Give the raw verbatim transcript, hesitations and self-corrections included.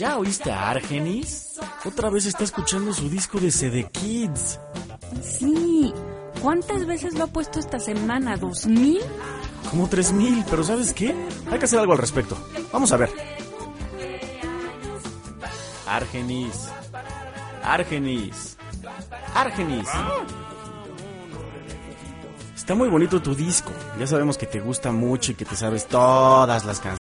¿Ya oíste a Argenis? Otra vez está escuchando su disco de C D Kids. Sí. ¿Cuántas veces lo ha puesto esta semana? ¿Dos mil? Como tres mil, pero ¿sabes qué? Hay que hacer algo al respecto. Vamos a ver. Argenis. Argenis. Argenis. Está muy bonito tu disco. Ya sabemos que te gusta mucho y que te sabes todas las canciones.